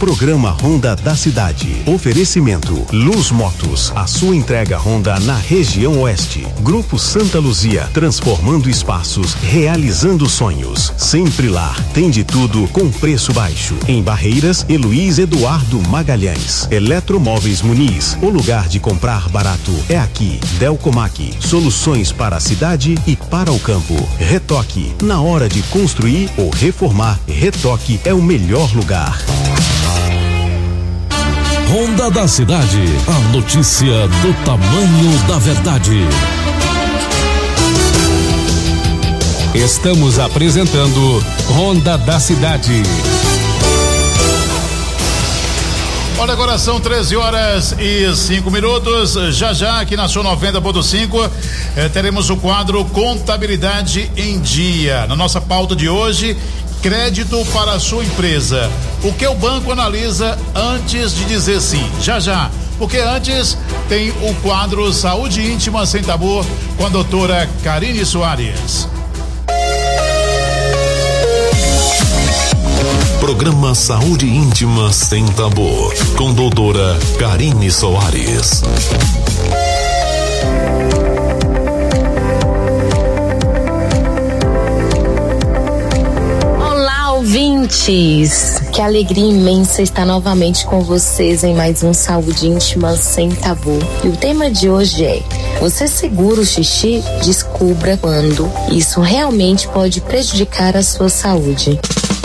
Programa Honda da cidade. Oferecimento Luz Motos, a sua entrega Honda na região oeste. Grupo Santa Luzia, transformando espaços, realizando sonhos. Sempre lá, tem de tudo com preço baixo. Em Barreiras e Luiz Eduardo Magalhães. Eletromóveis Muniz, o lugar de comprar barato é aqui. Delcomac, soluções para a cidade e para o campo. Retoque, na hora de construir ou reformar, Retoque é o melhor lugar. Honda da cidade, a notícia do tamanho da verdade. Estamos apresentando Honda da cidade. Olha, agora são 13h05. Já aqui na sua 90.5 teremos o quadro Contabilidade em Dia. Na nossa pauta de hoje, crédito para a sua empresa. O que o banco analisa antes de dizer sim? Já. Porque antes tem o quadro Saúde Íntima Sem Tabu com a doutora Karine Soares. Programa Saúde Íntima Sem Tabu, com doutora Karine Soares. Olá, ouvintes! Que alegria imensa estar novamente com vocês em mais um Saúde Íntima Sem Tabu. E o tema de hoje é: você segura o xixi? Descubra quando isso realmente pode prejudicar a sua saúde.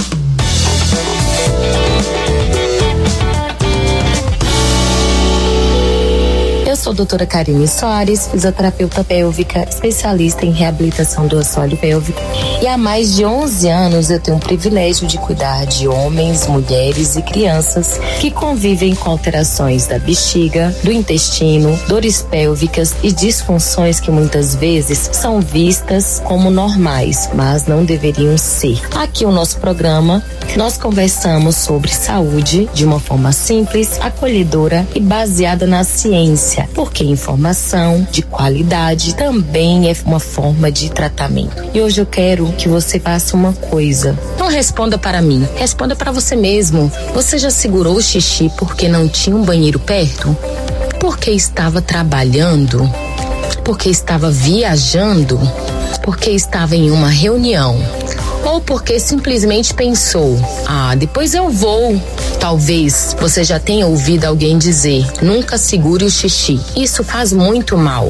Sou a doutora Karine Soares, fisioterapeuta pélvica, especialista em reabilitação do assoalho pélvico. E há mais de 11 anos eu tenho o privilégio de cuidar de homens, mulheres e crianças que convivem com alterações da bexiga, do intestino, dores pélvicas e disfunções que muitas vezes são vistas como normais, mas não deveriam ser. Aqui o nosso programa, nós conversamos sobre saúde de uma forma simples, acolhedora e baseada na ciência. Porque informação de qualidade também é uma forma de tratamento. E hoje eu quero que você faça uma coisa. Não responda para mim, responda para você mesmo. Você já segurou o xixi porque não tinha um banheiro perto? Porque estava trabalhando? Porque estava viajando? Porque estava em uma reunião? Ou porque simplesmente pensou: depois eu vou. Talvez você já tenha ouvido alguém dizer: nunca segure o xixi. Isso faz muito mal.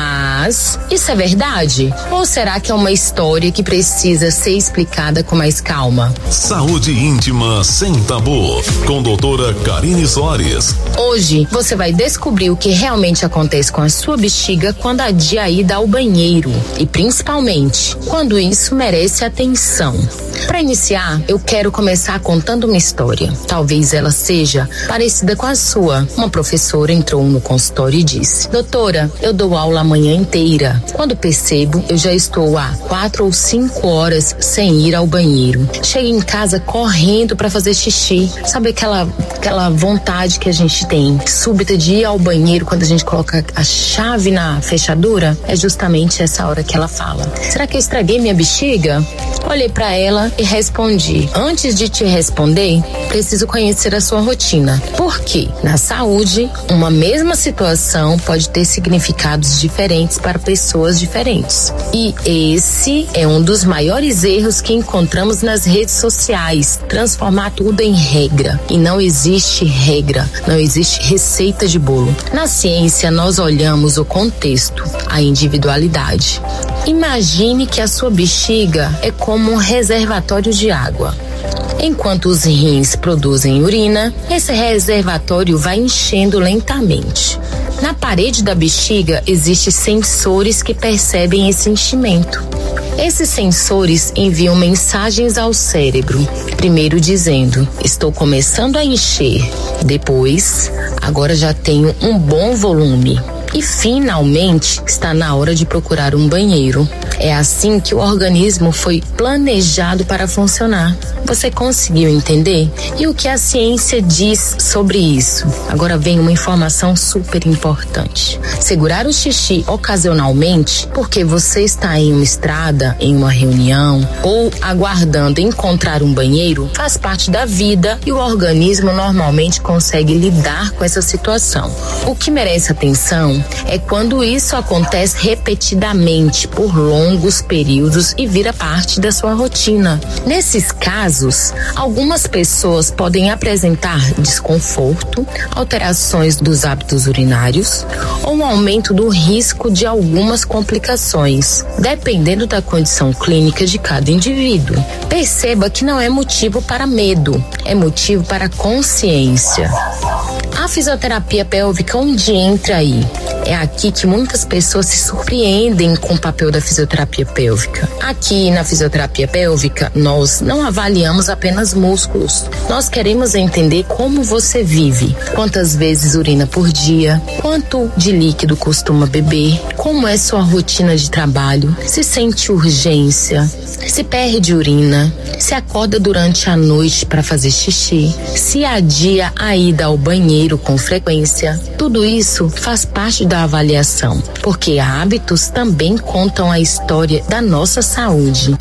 Mas isso é verdade? Ou será que é uma história que precisa ser explicada com mais calma? Saúde Íntima Sem Tabu, com doutora Karine Soares. Hoje você vai descobrir o que realmente acontece com a sua bexiga quando adia a ida ao banheiro. E principalmente, quando isso merece atenção. Para iniciar, eu quero começar contando uma história. Talvez ela seja parecida com a sua. Uma professora entrou no consultório e disse: doutora, eu dou aula a manhã inteira. Quando percebo, eu já estou há 4 ou 5 horas sem ir ao banheiro. Chego em casa correndo para fazer xixi. Sabe aquela vontade que a gente tem súbita de ir ao banheiro quando a gente coloca a chave na fechadura? É justamente essa hora que ela fala: será que eu estraguei minha bexiga? Olhei para ela e respondi: antes de te responder, preciso conhecer a sua rotina. Porque na saúde, uma mesma situação pode ter significados diferentes para pessoas diferentes. E esse é um dos maiores erros que encontramos nas redes sociais: transformar tudo em regra. E não existe regra, não existe receita de bolo. Na ciência, nós olhamos o contexto, a individualidade. Imagine que a sua bexiga é como um reservatório de água. Enquanto os rins produzem urina, esse reservatório vai enchendo lentamente. Na parede da bexiga existem sensores que percebem esse enchimento. Esses sensores enviam mensagens ao cérebro, primeiro dizendo: estou começando a encher. Depois, agora já tenho um bom volume. e finalmente está na hora de procurar um banheiro. É assim que o organismo foi planejado para funcionar. Você conseguiu entender? E o que a ciência diz sobre isso? Agora vem uma informação super importante. Segurar o xixi ocasionalmente, porque você está em uma estrada, em uma reunião ou aguardando encontrar um banheiro, faz parte da vida e o organismo normalmente consegue lidar com essa situação. O que merece atenção é quando isso acontece repetidamente por longos períodos e vira parte da sua rotina. Nesses casos, algumas pessoas podem apresentar desconforto, alterações dos hábitos urinários ou um aumento do risco de algumas complicações, dependendo da condição clínica de cada indivíduo. Perceba que não é motivo para medo, é motivo para consciência. A fisioterapia pélvica, onde entra aí? É aqui que muitas pessoas se surpreendem com o papel da fisioterapia pélvica. Aqui na fisioterapia pélvica, nós não avaliamos apenas músculos. Nós queremos entender como você vive, quantas vezes urina por dia, quanto de líquido costuma beber, como é sua rotina de trabalho, se sente urgência, se perde urina, se acorda durante a noite para fazer xixi, se adia a ida ao banheiro com frequência. Tudo isso faz parte da avaliação, porque hábitos também contam a história da nossa saúde.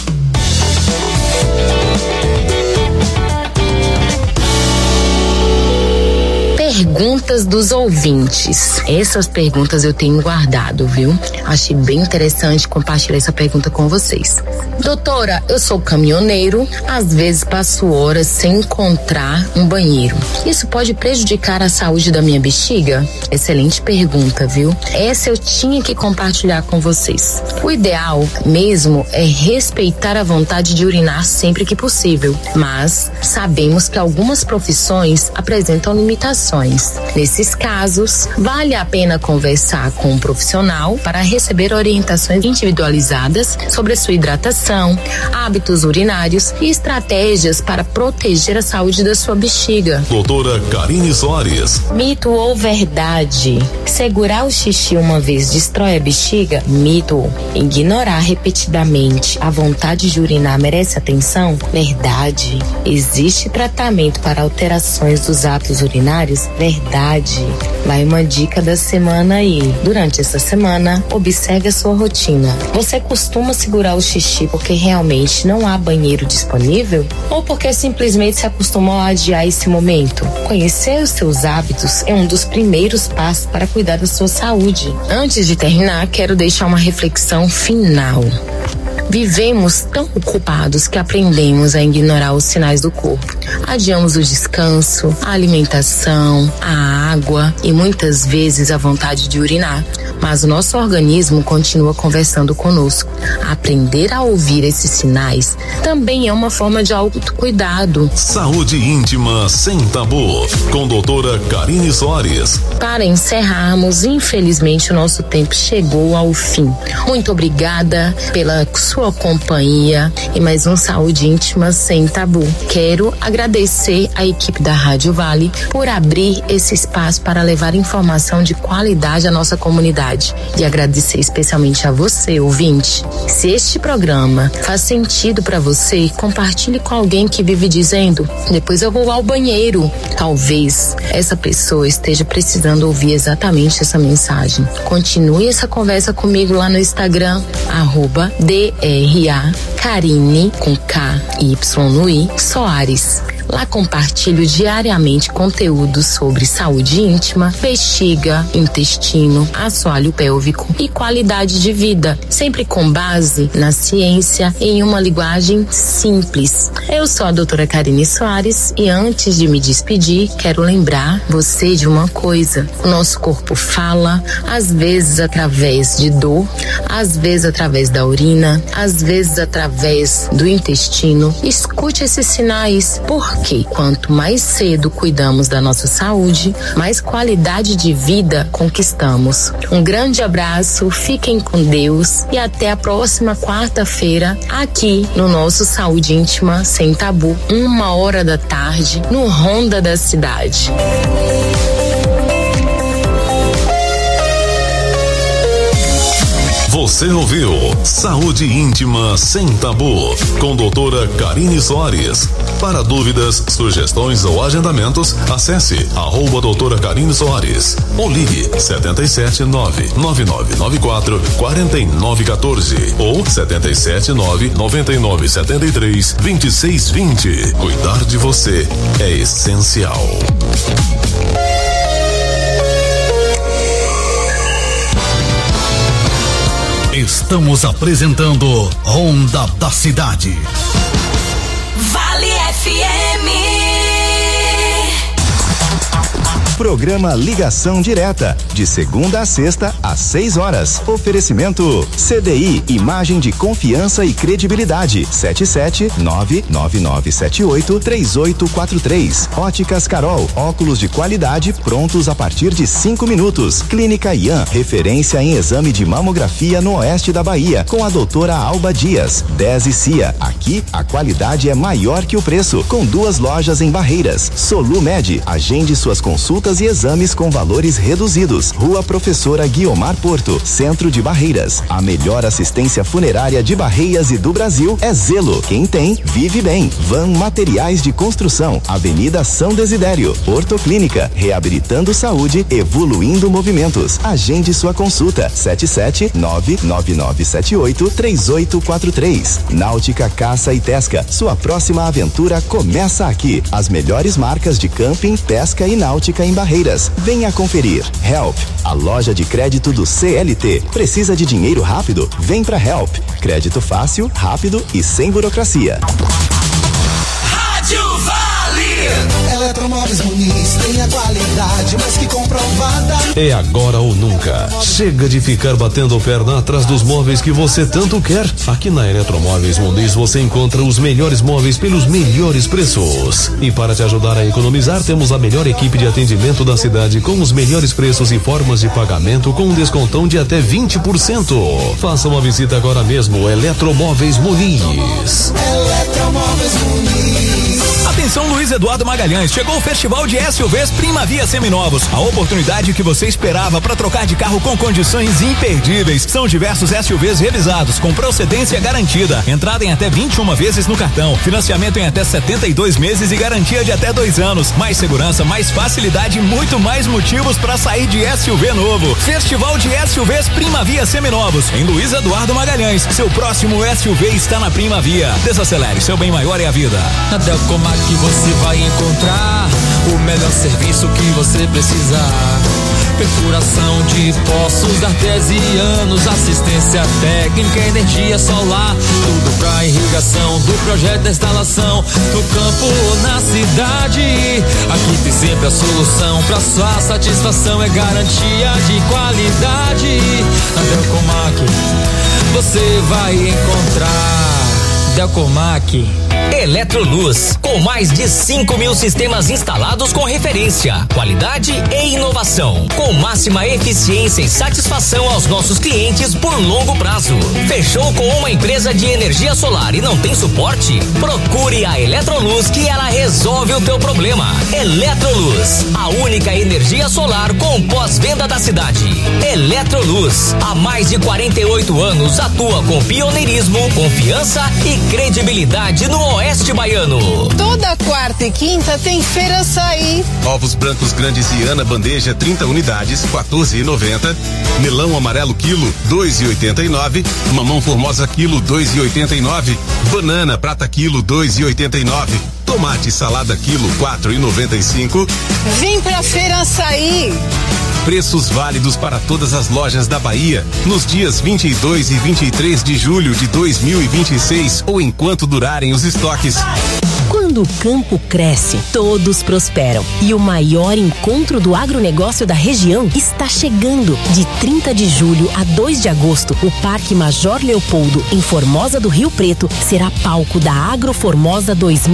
Perguntas dos ouvintes. Essas perguntas eu tenho guardado, viu? Achei bem interessante compartilhar essa pergunta com vocês. Doutora, eu sou caminhoneiro, às vezes passo horas sem encontrar um banheiro. Isso pode prejudicar a saúde da minha bexiga? Excelente pergunta, viu? Essa eu tinha que compartilhar com vocês. O ideal mesmo é respeitar a vontade de urinar sempre que possível, mas sabemos que algumas profissões apresentam limitações. Nesses casos, vale a pena conversar com um profissional para receber orientações individualizadas sobre a sua hidratação, hábitos urinários e estratégias para proteger a saúde da sua bexiga. Doutora Karine Soares. Mito ou verdade? Segurar o xixi uma vez destrói a bexiga? Mito. Ignorar repetidamente a vontade de urinar merece atenção? Verdade. Existe tratamento para alterações dos hábitos urinários? Verdade. Vai uma dica da semana aí. Durante essa semana, observe a sua rotina. Você costuma segurar o xixi porque realmente não há banheiro disponível? Ou porque simplesmente se acostumou a adiar esse momento? Conhecer os seus hábitos é um dos primeiros passos para cuidar da sua saúde. Antes de terminar, quero deixar uma reflexão final. Vivemos tão ocupados que aprendemos a ignorar os sinais do corpo. Adiamos o descanso, a alimentação, a água e muitas vezes a vontade de urinar. Mas o nosso organismo continua conversando conosco. Aprender a ouvir esses sinais também é uma forma de autocuidado. Saúde íntima sem tabu, com doutora Karine Soares. Para encerrarmos, infelizmente o nosso tempo chegou ao fim. Muito obrigada pela sua companhia e mais um Saúde Íntima Sem Tabu. Quero agradecer a equipe da Rádio Vale por abrir esse espaço para levar informação de qualidade à nossa comunidade. E agradecer especialmente a você, ouvinte. Se este programa faz sentido para você, compartilhe com alguém que vive dizendo: depois eu vou ao banheiro. Talvez essa pessoa esteja precisando ouvir exatamente essa mensagem. Continue essa conversa comigo lá no Instagram, @DRA Karine com KY no I Soares. Lá compartilho diariamente conteúdo sobre saúde íntima, bexiga, intestino, assoalho pélvico e qualidade de vida, sempre com base na ciência em uma linguagem simples. Eu sou a doutora Karine Soares e antes de me despedir, quero lembrar você de uma coisa. O nosso corpo fala, às vezes através de dor, às vezes através da urina, às vezes através do intestino. Escute esses sinais, porque quanto mais cedo cuidamos da nossa saúde, mais qualidade de vida conquistamos. Um grande abraço, fiquem com Deus e até a próxima quarta-feira aqui no nosso Saúde Íntima Sem Tabu, 13h, no Ronda da Cidade. Você ouviu Saúde Íntima Sem Tabu, com doutora Karine Soares. Para dúvidas, sugestões ou agendamentos, acesse @doutora Karine Soares ou ligue 779-9994-4914 ou 779-9973-2620. Cuidar de você é essencial. Estamos apresentando Ronda da Cidade. Vale FM. Programa Ligação Direta, de segunda a sexta, às 6 horas. Oferecimento CDI, imagem de confiança e credibilidade. 77999783843. Óticas Carol, óculos de qualidade prontos a partir de 5 minutos. Clínica Ian, referência em exame de mamografia no oeste da Bahia, com a doutora Alba Dias. 10 e Cia, aqui a qualidade é maior que o preço, com 2 lojas em Barreiras. Solumed, agende suas consultas e exames com valores reduzidos. Rua Professora Guiomar Porto, Centro de Barreiras. A melhor assistência funerária de Barreiras e do Brasil é Zelo. Quem tem, vive bem. Van Materiais de Construção, Avenida São Desidério. Ortoclínica, reabilitando saúde, evoluindo movimentos. Agende sua consulta. 77999783843. Náutica Caça e Pesca, sua próxima aventura começa aqui. As melhores marcas de camping, pesca e náutica em Barreiras. Venha conferir. Help, a loja de crédito do CLT. Precisa de dinheiro rápido? Vem pra Help. Crédito fácil, rápido e sem burocracia. Rádio Vale. Eletromóveis Muniz tem a qualidade mais que comprovada. É agora ou nunca. Chega de ficar batendo perna atrás dos móveis que você tanto quer. Aqui na Eletromóveis Muniz você encontra os melhores móveis pelos melhores preços. E para te ajudar a economizar, temos a melhor equipe de atendimento da cidade, com os melhores preços e formas de pagamento, com um descontão de até 20%. Faça uma visita agora mesmo. Eletromóveis Muniz. Eletromóveis Muniz. Atenção, Luiz Eduardo Magalhães, chegou o Festival de SUVs Primavia Seminovos, a oportunidade que você esperava para trocar de carro com condições imperdíveis. São diversos SUVs revisados, com procedência garantida, entrada em até 21 vezes no cartão, financiamento em até 72 meses e garantia de até 2 anos. Mais segurança, mais facilidade e muito mais motivos para sair de SUV novo. Festival de SUVs Primavia Seminovos, em Luiz Eduardo Magalhães. Seu próximo SUV está na Primavia. Desacelere, seu bem maior é a vida. Na Delcomac você vai encontrar o melhor serviço que você precisar. Perfuração de poços artesianos, assistência técnica, energia solar, tudo pra irrigação, do projeto da instalação, no campo ou na cidade. Aqui tem sempre a solução, pra sua satisfação é garantia de qualidade. Na Delcomac você vai encontrar Delcomac. Eletroluz, com mais de 5.000 sistemas instalados com referência, qualidade e inovação, com máxima eficiência e satisfação aos nossos clientes por longo prazo. Fechou com uma empresa de energia solar e não tem suporte? Procure a Eletroluz que ela resolve o teu problema. Eletroluz, a única energia solar com pós-venda da cidade. Eletroluz, há mais de 48 anos atua com pioneirismo, confiança e credibilidade no Oeste Baiano. Toda quarta e quinta tem Feira Açaí. Ovos brancos grandes Iana bandeja 30 unidades, R$14,90. Melão amarelo quilo, R$2,89. Mamão formosa quilo, R$2,89. Banana prata quilo, R$2,89. Tomate salada quilo, R$4,95. Vem pra Feira Açaí. Preços válidos para todas as lojas da Bahia nos dias 22 e 23 de julho de 2026 ou enquanto durarem os estoques. Quando o campo cresce, todos prosperam. E o maior encontro do agronegócio da região está chegando. De 30 de julho a 2 de agosto, o Parque Major Leopoldo, em Formosa do Rio Preto, será palco da Agroformosa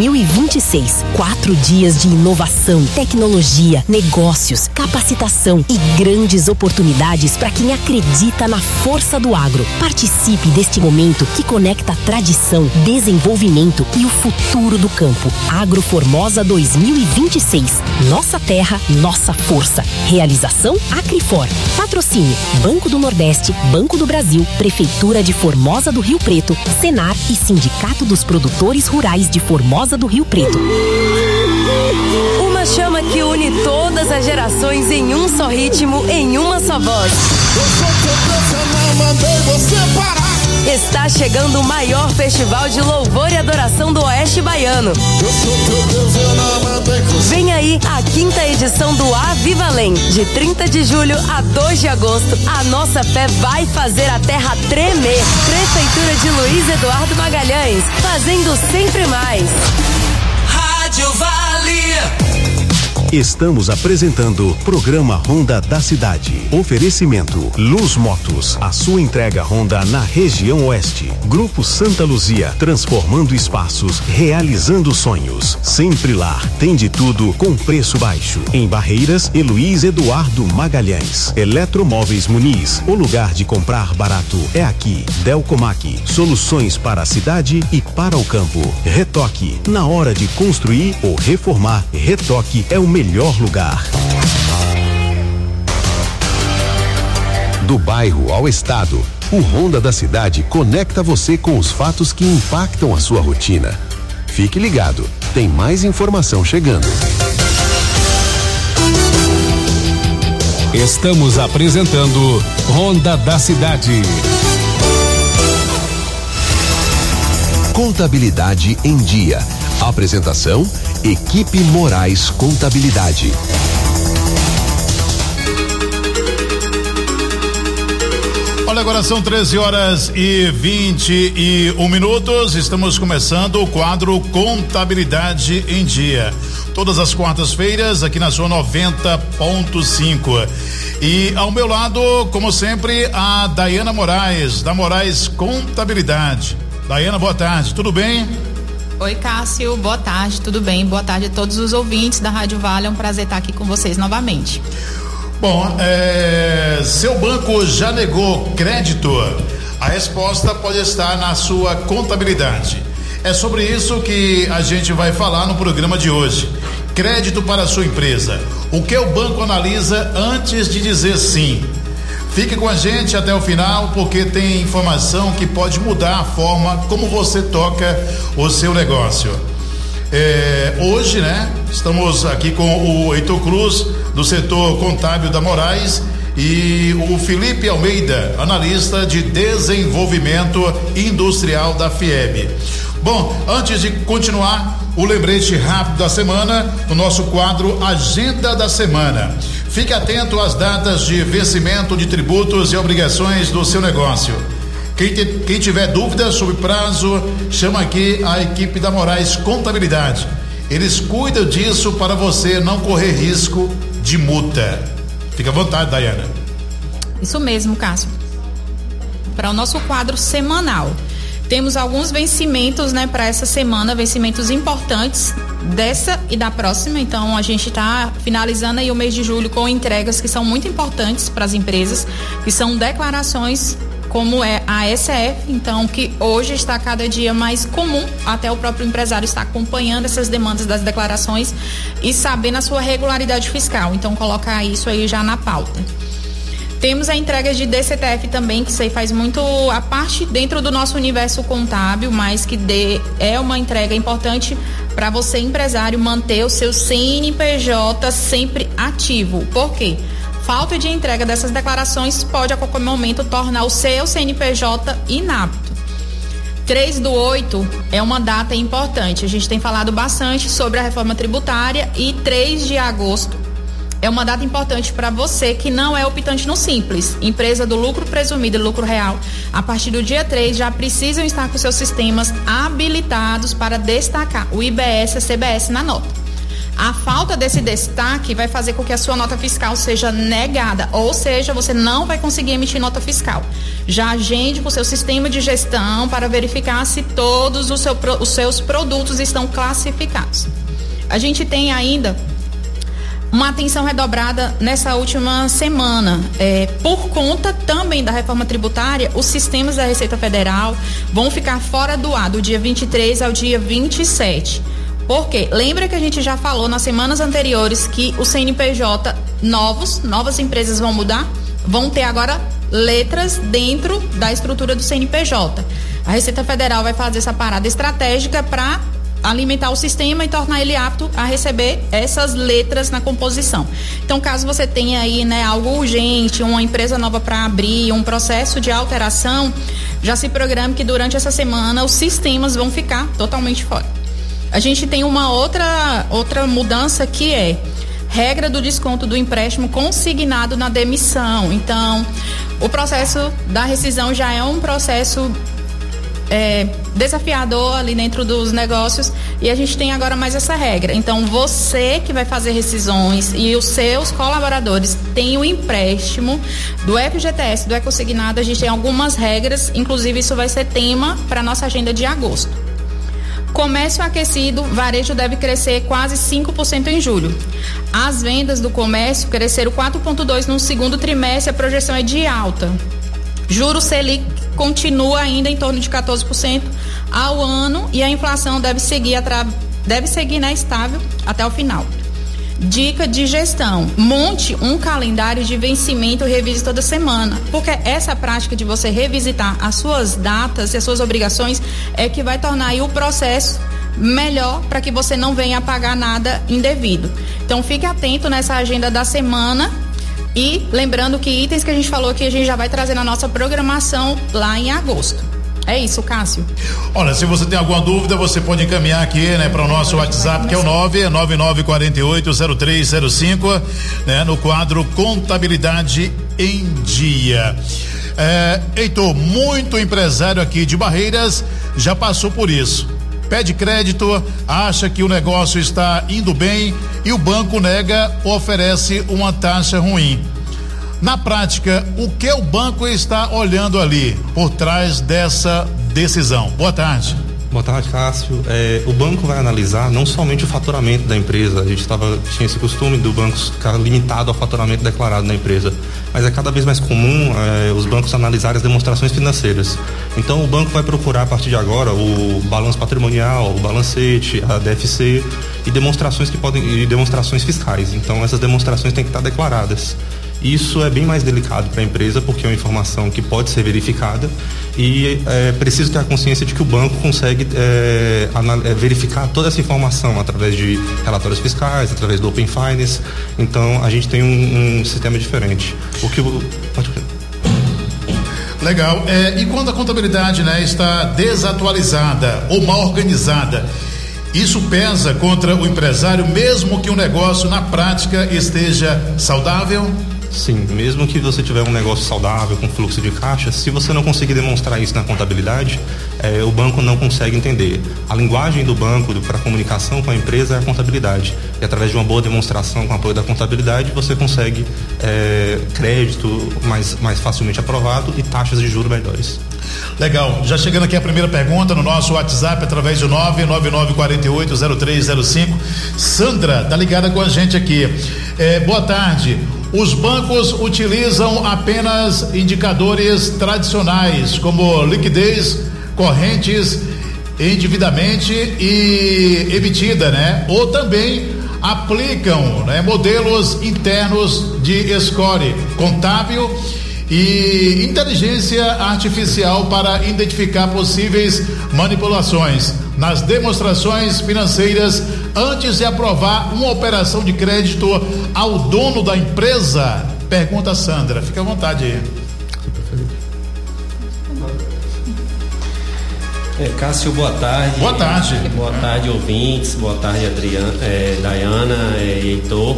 2026. 4 dias de inovação, tecnologia, negócios, capacitação e grandes oportunidades para quem acredita na força do agro. Participe deste momento que conecta tradição, desenvolvimento e o futuro do campo. Agroformosa 2026. Nossa terra, nossa força. Realização Acrifor. Patrocínio Banco do Nordeste, Banco do Brasil, Prefeitura de Formosa do Rio Preto, Senar e Sindicato dos Produtores Rurais de Formosa do Rio Preto. Uma chama que une todas as gerações em um só ritmo, em uma só voz. Está chegando o maior festival de louvor e adoração do Oeste Baiano. Vem aí a 5ª edição do Avivalém, de 30 de julho a 2 de agosto. A nossa fé vai fazer a terra tremer. Prefeitura de Luiz Eduardo Magalhães, fazendo sempre mais. Rádio Vale. Estamos apresentando Programa Honda da Cidade. Oferecimento Luz Motos, a sua entrega Honda na região oeste. Grupo Santa Luzia, transformando espaços, realizando sonhos. Sempre lá, tem de tudo com preço baixo. Em Barreiras, Luiz Eduardo Magalhães. Eletromóveis Muniz, o lugar de comprar barato é aqui. Delcomac, soluções para a cidade e para o campo. Retoque, na hora de construir ou reformar, Retoque é o melhor lugar. Do bairro ao estado, o Honda da Cidade conecta você com os fatos que impactam a sua rotina. Fique ligado, tem mais informação chegando. Estamos apresentando Honda da Cidade. Contabilidade em Dia. Apresentação: Equipe Moraes Contabilidade. Olha, agora são 13h21. Estamos começando o quadro Contabilidade em Dia. Todas as quartas-feiras aqui na sua 90.5. E ao meu lado, como sempre, a Daiana Moraes, da Moraes Contabilidade. Daiana, boa tarde, tudo bem? Oi, Cássio, boa tarde, tudo bem? Boa tarde a todos os ouvintes da Rádio Vale, é um prazer estar aqui com vocês novamente. Bom, seu banco já negou crédito? A resposta pode estar na sua contabilidade. É sobre isso que a gente vai falar no programa de hoje. Crédito para a sua empresa. O que o banco analisa antes de dizer sim? Fique com a gente até o final, porque tem informação que pode mudar a forma como você toca o seu negócio. Hoje, né, estamos aqui com o Heitor Cruz, do setor contábil da Moraes, e o Felipe Almeida, analista de desenvolvimento industrial da FIEB. Bom, antes de continuar, o lembrete rápido da semana, no nosso quadro Agenda da Semana. Fique atento às datas de vencimento de tributos e obrigações do seu negócio. Quem tiver dúvidas sobre prazo, chama aqui a equipe da Moraes Contabilidade. Eles cuidam disso para você não correr risco de multa. Fica à vontade, Daiana. Isso mesmo, Cássio. Para o nosso quadro semanal, temos alguns vencimentos, né, para essa semana, vencimentos importantes dessa e da próxima. Então a gente está finalizando aí o mês de julho com entregas que são muito importantes para as empresas, que são declarações como é a SF, então que hoje está cada dia mais comum, até o próprio empresário está acompanhando essas demandas das declarações e sabendo a sua regularidade fiscal, então colocar isso aí já na pauta. Temos a entrega de DCTF também, que isso aí faz muito a parte dentro do nosso universo contábil, mas que é uma entrega importante para você, empresário, manter o seu CNPJ sempre ativo. Por quê? Falta de entrega dessas declarações pode a qualquer momento tornar o seu CNPJ inapto. 3/8 é uma data importante. A gente tem falado bastante sobre a reforma tributária e 3 de agosto é uma data importante para você que não é optante no Simples. Empresa do lucro presumido e lucro real, a partir do dia 3 já precisam estar com seus sistemas habilitados para destacar o IBS e a CBS na nota. A falta desse destaque vai fazer com que a sua nota fiscal seja negada, ou seja, você não vai conseguir emitir nota fiscal. Já agende com o seu sistema de gestão para verificar se todos os seus produtos estão classificados. A gente tem ainda uma atenção redobrada nessa última semana. Por conta também da reforma tributária, os sistemas da Receita Federal vão ficar fora do ar do dia 23 ao dia 27. Por quê? Lembra que a gente já falou nas semanas anteriores que o CNPJ novas empresas vão mudar? Vão ter agora letras dentro da estrutura do CNPJ. A Receita Federal vai fazer essa parada estratégica para alimentar o sistema e tornar ele apto a receber essas letras na composição. Então, caso você tenha aí, né, algo urgente, uma empresa nova para abrir, um processo de alteração, já se programe que durante essa semana os sistemas vão ficar totalmente fora. A gente tem uma outra mudança que é regra do desconto do empréstimo consignado na demissão. Então, o processo da rescisão já é um processo desafiador ali dentro dos negócios e a gente tem agora mais essa regra. Então, você que vai fazer rescisões e os seus colaboradores têm o empréstimo do FGTS, do Econsignado, a gente tem algumas regras, inclusive isso vai ser tema para nossa agenda de agosto. Comércio aquecido, varejo deve crescer quase 5% em julho. As vendas do comércio cresceram 4,2% no segundo trimestre, a projeção é de alta. Juros Selic continua ainda em torno de 14% ao ano e a inflação deve seguir né, estável até o final. Dica de gestão: monte um calendário de vencimento e revise toda semana, porque essa prática de você revisitar as suas datas e as suas obrigações é que vai tornar aí o processo melhor para que você não venha a pagar nada indevido. Então fique atento nessa agenda da semana. E lembrando que itens que a gente falou aqui a gente já vai trazer na nossa programação lá em agosto. É isso, Cássio. Olha, se você tem alguma dúvida, você pode encaminhar aqui, né, para o nosso WhatsApp, que é o 999480305, né, no quadro Contabilidade em Dia. Heitor, muito empresário aqui de Barreiras já passou por isso. Pede crédito, acha que o negócio está indo bem e o banco nega ou oferece uma taxa ruim. Na prática, o que o banco está olhando ali por trás dessa decisão? Boa tarde. Boa tarde, Cássio. O banco vai analisar não somente o faturamento da empresa, a gente tinha esse costume do banco ficar limitado ao faturamento declarado na empresa, mas é cada vez mais comum os bancos analisarem as demonstrações financeiras. Então o banco vai procurar a partir de agora o balanço patrimonial, o balancete, a DFC e demonstrações fiscais. Então essas demonstrações têm que estar declaradas. Isso é bem mais delicado para a empresa porque é uma informação que pode ser verificada e é preciso ter a consciência de que o banco consegue verificar toda essa informação através de relatórios fiscais, através do Open Finance. Então a gente tem um sistema diferente. Legal. E quando a contabilidade, né, está desatualizada ou mal organizada, isso pesa contra o empresário, mesmo que o negócio na prática esteja saudável? Sim, mesmo que você tiver um negócio saudável, com fluxo de caixa, se você não conseguir demonstrar isso na contabilidade, o banco não consegue entender. A linguagem do banco para comunicação com a empresa é a contabilidade. E através de uma boa demonstração com apoio da contabilidade, você consegue crédito mais facilmente aprovado e taxas de juros melhores. Legal, já chegando aqui a primeira pergunta no nosso WhatsApp através do 999480305. Sandra tá ligada com a gente aqui. Boa tarde. Os bancos utilizam apenas indicadores tradicionais como liquidez, correntes, endividamento e emitida, né? Ou também aplicam, né, modelos internos de score contábil e inteligência artificial para identificar possíveis manipulações nas demonstrações financeiras antes de aprovar uma operação de crédito ao dono da empresa? Pergunta Sandra, fica à vontade aí. Cássio, boa tarde. Boa tarde. Boa tarde, ouvintes. Boa tarde, Adriana, Dayana e Heitor.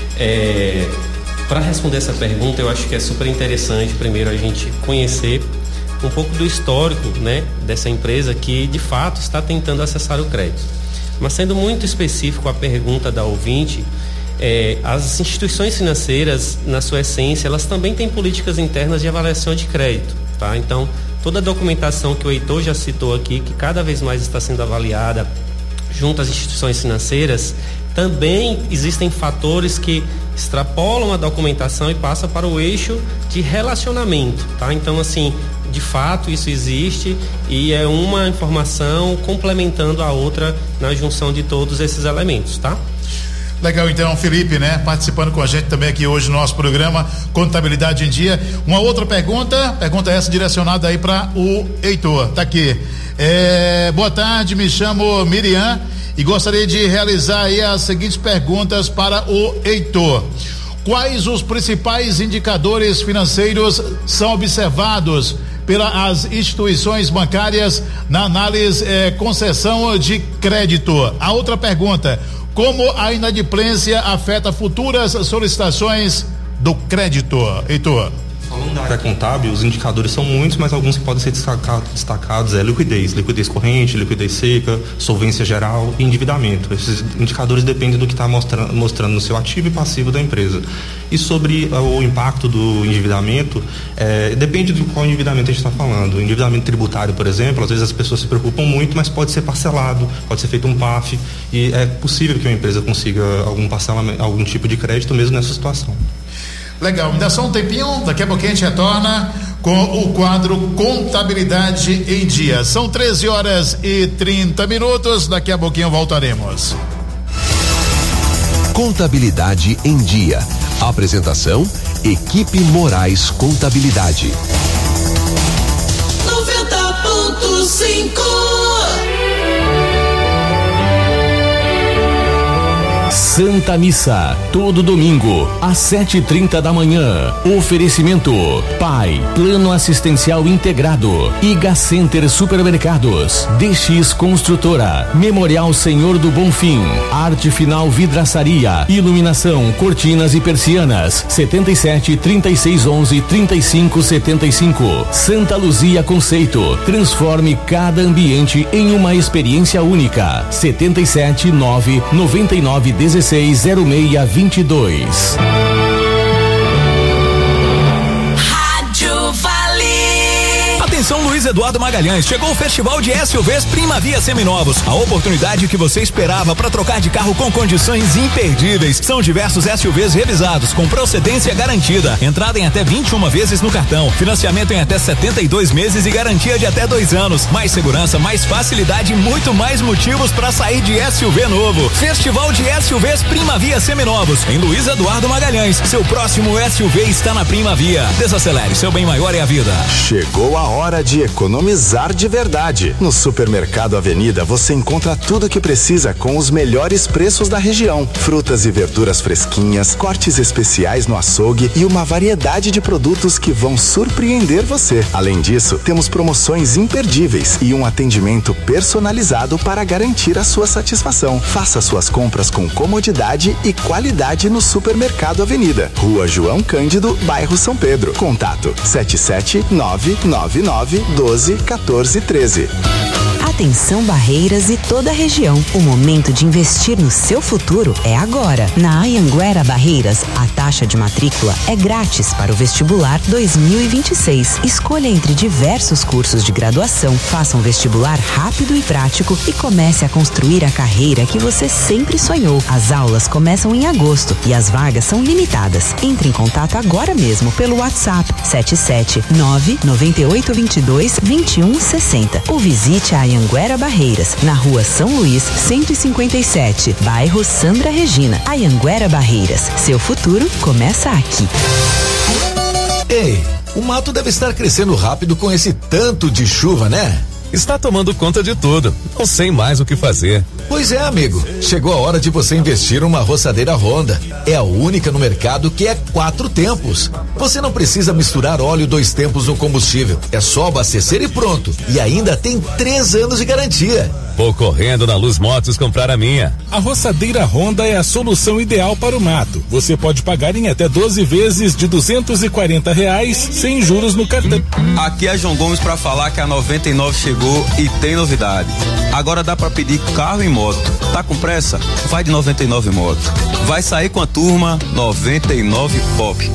Para responder essa pergunta, eu acho que é super interessante primeiro a gente conhecer um pouco do histórico, né, dessa empresa que de fato está tentando acessar o crédito. Mas sendo muito específico a pergunta da ouvinte, as instituições financeiras, na sua essência, elas também têm políticas internas de avaliação de crédito, tá? Então, toda a documentação que o Heitor já citou aqui, que cada vez mais está sendo avaliada junto às instituições financeiras, também existem fatores que extrapolam a documentação e passam para o eixo de relacionamento, tá? Então, assim, de fato isso existe e é uma informação complementando a outra na junção de todos esses elementos, tá? Legal, então, Felipe, né? Participando com a gente também aqui hoje no nosso programa Contabilidade em Dia. Uma outra pergunta essa direcionada aí para o Heitor, tá aqui. Boa tarde, me chamo Miriam e gostaria de realizar aí as seguintes perguntas para o Heitor. Quais os principais indicadores financeiros são observados pelas instituições bancárias na análise concessão de crédito? A outra pergunta: como a inadimplência afeta futuras solicitações do crédito? Heitor. Falando da área contábil, os indicadores são muitos, mas alguns que podem ser destacados é liquidez corrente, liquidez seca, solvência geral e endividamento. Esses indicadores dependem do que está mostrando no seu ativo e passivo da empresa. E sobre o impacto do endividamento, depende de qual endividamento a gente está falando. O endividamento tributário, por exemplo, às vezes as pessoas se preocupam muito, mas pode ser parcelado, pode ser feito um PAF, e é possível que uma empresa consiga algum parcelamento, algum tipo de crédito mesmo nessa situação. Legal, ainda só um tempinho, daqui a pouquinho a gente retorna com o quadro Contabilidade em Dia. São 13h30, daqui a pouquinho voltaremos. Contabilidade em Dia. Apresentação: Equipe Moraes Contabilidade. 90.5 Santa Missa, todo domingo, às 7h30 da manhã. Oferecimento: PAI, Plano Assistencial Integrado, Iga Center Supermercados, DX Construtora, Memorial Senhor do Bonfim, Arte Final Vidraçaria, Iluminação, Cortinas e Persianas, 77-3611-3575. Santa Luzia Conceito, transforme cada ambiente em uma experiência única. 77-999-160622. Atenção, Luiz Eduardo Magalhães, chegou o Festival de SUVs Primavia Seminovos, a oportunidade que você esperava para trocar de carro com condições imperdíveis. São diversos SUVs revisados com procedência garantida, entrada em até 21 vezes no cartão, financiamento em até 72 meses e garantia de até 2 anos. Mais segurança, mais facilidade e muito mais motivos para sair de SUV novo. Festival de SUVs Primavia Seminovos, em Luiz Eduardo Magalhães. Seu próximo SUV está na Primavia. Desacelere, seu bem maior é a vida. Chegou a hora de economizar de verdade. No Supermercado Avenida você encontra tudo o que precisa com os melhores preços da região. Frutas e verduras fresquinhas, cortes especiais no açougue e uma variedade de produtos que vão surpreender você. Além disso, temos promoções imperdíveis e um atendimento personalizado para garantir a sua satisfação. Faça suas compras com comodidade e qualidade no Supermercado Avenida, Rua João Cândido, bairro São Pedro. Contato: 77999121413. Atenção, Barreiras e toda a região. O momento de investir no seu futuro é agora. Na Anhanguera Barreiras, a taxa de matrícula é grátis para o vestibular 2026. Escolha entre diversos cursos de graduação, faça um vestibular rápido e prático e comece a construir a carreira que você sempre sonhou. As aulas começam em agosto e as vagas são limitadas. Entre em contato agora mesmo pelo WhatsApp 779-9822-2160 ou visite a Anhanguera Barreiras, na Rua São Luís, 157, bairro Sandra Regina. Anhanguera Barreiras, seu futuro começa aqui. Ei, o mato deve estar crescendo rápido com esse tanto de chuva, né? Está tomando conta de tudo. Não sei mais o que fazer. Pois é, amigo. Chegou a hora de você investir numa roçadeira Honda. É a única no mercado que é 4 tempos. Você não precisa misturar óleo 2 tempos no combustível. É só abastecer e pronto. E ainda tem 3 anos de garantia. Vou correndo na Luz Motos comprar a minha. A roçadeira Honda é a solução ideal para o mato. Você pode pagar em até 12 vezes de R$240 sem juros no cartão. Aqui é João Gomes para falar que a 99 chegou e tem novidade. Agora dá para pedir carro e moto. Tá com pressa? Vai de 99 Moto. Vai sair com a turma 99 Pop.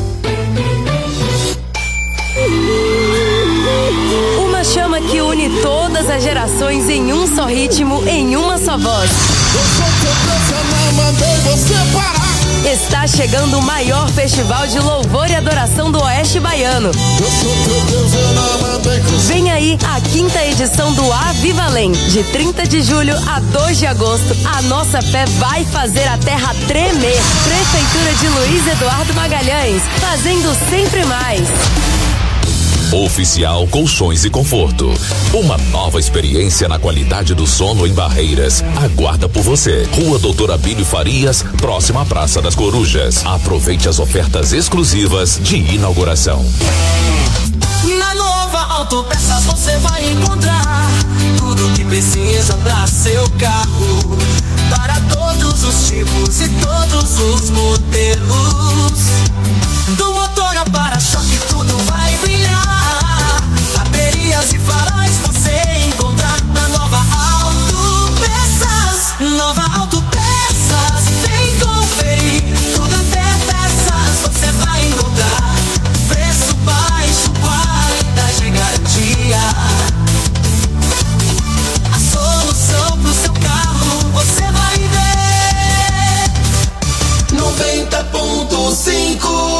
Uma chama que une todas as gerações em um só ritmo, em uma só voz. Eu sou teu profissional, mandei você parar. Está chegando o maior festival de louvor e adoração do Oeste Baiano. Vem aí a 5ª edição do Avivalém, de 30 de julho a 2 de agosto. A nossa fé vai fazer a terra tremer. Prefeitura de Luiz Eduardo Magalhães, fazendo sempre mais. Oficial Colchões e Conforto. Uma nova experiência na qualidade do sono em Barreiras. Aguarda por você. Rua Doutor Abílio Farias, próxima à Praça das Corujas. Aproveite as ofertas exclusivas de inauguração. Na Nova Autopeças você vai encontrar tudo que precisa para seu carro. Para todos os tipos e todos os modelos. Do motor a para-choque tudo vai brilhar. Baterias e faróis você encontrar na Nova Autopeças. Nova Autopeças, vem conferir. Tudo até peças você vai encontrar. Preço baixo, qualidade e garantia. A solução pro seu carro você vai ver. 90.5.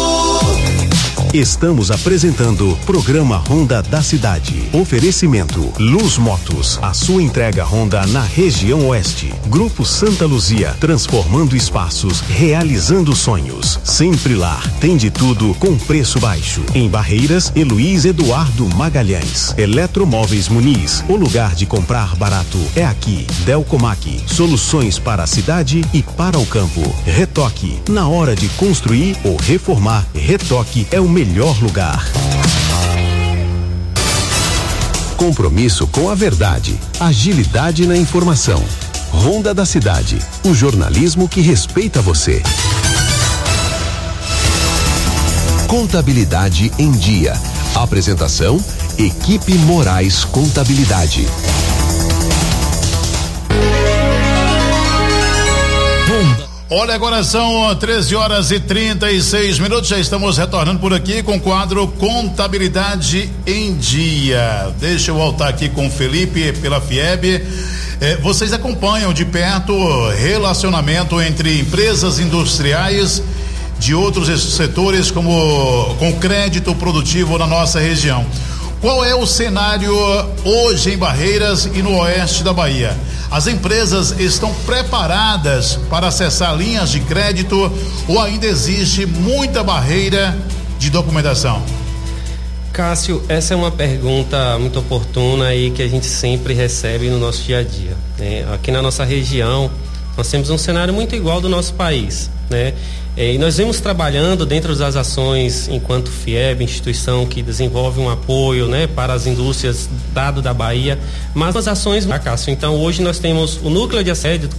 Estamos apresentando Programa Honda da Cidade. Oferecimento Luz Motos, a sua entrega Honda na região oeste. Grupo Santa Luzia, transformando espaços, realizando sonhos. Sempre Lar, tem de tudo com preço baixo. Em Barreiras e Luiz Eduardo Magalhães. Eletromóveis Muniz, o lugar de comprar barato é aqui. Delcomac, soluções para a cidade e para o campo. Retoque, na hora de construir ou reformar, Retoque é o melhor lugar. Compromisso com a verdade, agilidade na informação. Honda da Cidade, o jornalismo que respeita você. Contabilidade em Dia. Apresentação: Equipe Moraes Contabilidade. Olha, agora são 13h36. Já estamos retornando por aqui com o quadro Contabilidade em Dia. Deixa eu voltar aqui com o Felipe pela FIEB. Vocês acompanham de perto o relacionamento entre empresas industriais de outros setores com crédito produtivo na nossa região. Qual é o cenário hoje em Barreiras e no oeste da Bahia? As empresas estão preparadas para acessar linhas de crédito ou ainda existe muita barreira de documentação? Cássio, essa é uma pergunta muito oportuna e que a gente sempre recebe no nosso dia a dia, né? Aqui na nossa região nós temos um cenário muito igual do nosso país, né? E nós vemos trabalhando dentro das ações enquanto FIEB, instituição que desenvolve um apoio, né, para as indústrias dado da Bahia, mas as ações, Cássio, então hoje nós temos o núcleo de assédio